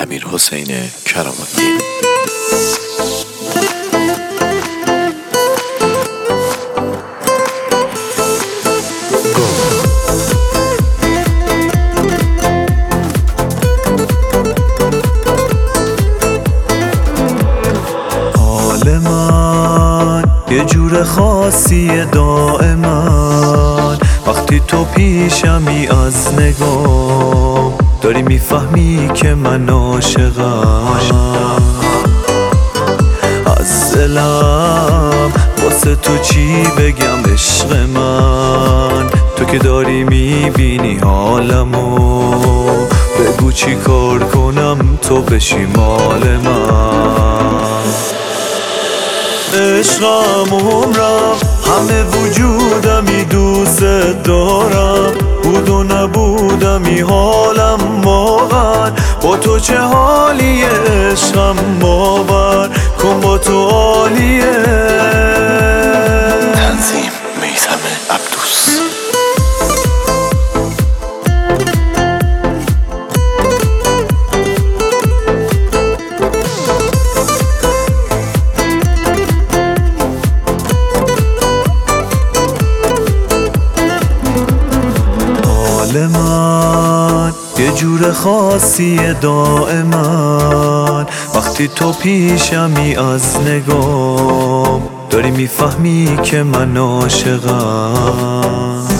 امیرحسین کرام‌الدین. حال من یه جور خاصیه دائما، وقتی تو پیشمی از نگام داری میفهمی که من عاشقم. از دلم واسه تو چی بگم عشق من، تو که داری میبینی حالمو، بگو چی کار کنم تو بشی مال من. عشقم عمرم همه وجودمی دوست دارم، بود و نبودمی حالم واقعا، با تو چه حالیه عشقم باور کن با تو عالیه. تنظیم میثم عبدوس. حال من یه جور خاصیه دائما، وقتی تو پیشمی از نگام داری میفهمی که من عاشقم.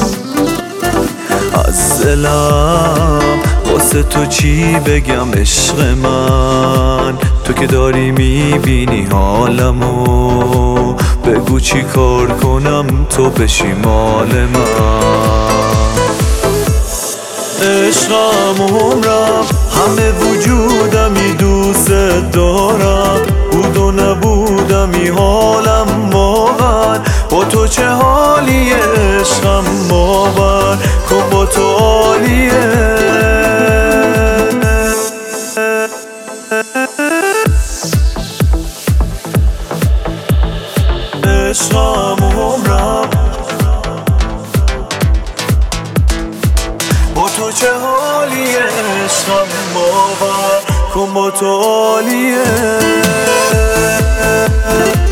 از دلم واسه تو چی بگم عشق من، تو که داری میبینی حالمو، بگو چی کار کنم تو بشی مال من. عشقم عمرم همه وجودمی دوست دارم، بود و نبودمی حالم واقعا، با تو چه حالیه عشقم باور کن با تو عالیه. عشقم عمرم با تو چه حالیه عشقم باور کن با تو عالیه.